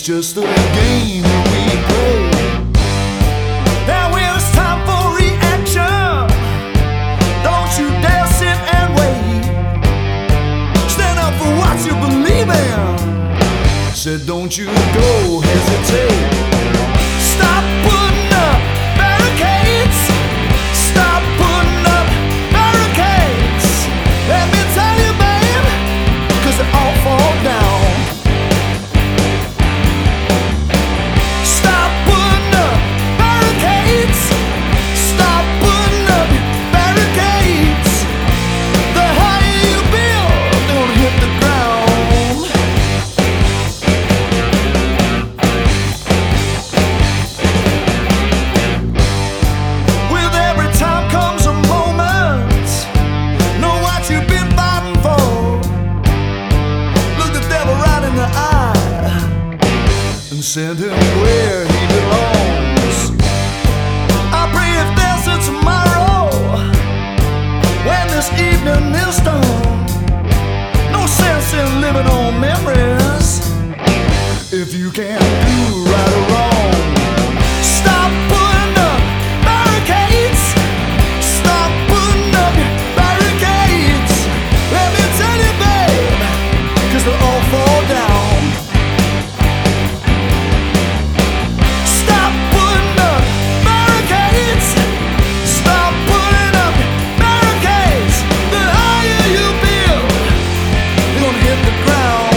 just a game that we play. Now when it's time for reaction, don't you dare sit and wait. Stand up for what you believe in. Said don't you go hesitate. Stop putting up barricades. Stop putting up barricades. Let me tell you, babe, 'cause they all fall down. Stop putting up barricades. Stop putting up barricades. The higher you build, they'll hit the ground. With every time comes a moment. Know what you've been fighting for. Look the devil right in the eye and send him where he belongs. I pray if there's a tomorrow when this evening is done. No sense in living on memories if you can't do right or wrong. Stop putting up barricades. Stop putting up barricades. Let me tell you, babe, 'cause they'll all fall down. Stop putting up barricades. Stop putting up barricades. The higher you build, you're gonna hit the ground.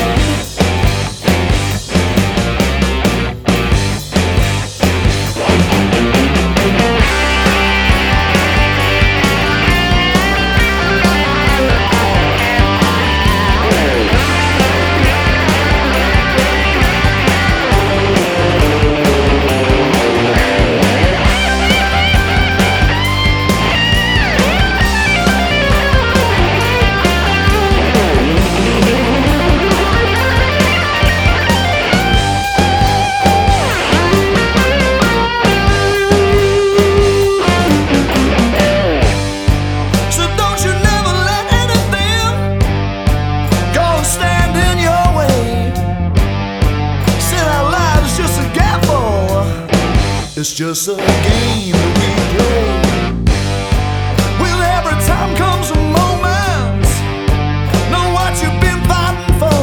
So don't you never let anything go and stand in your way. Said our life is just a gamble. It's just a game that we play. Well, every time comes a moment. Know what you've been fighting for.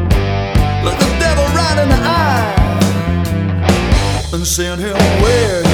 Look the devil right in the eye and send him where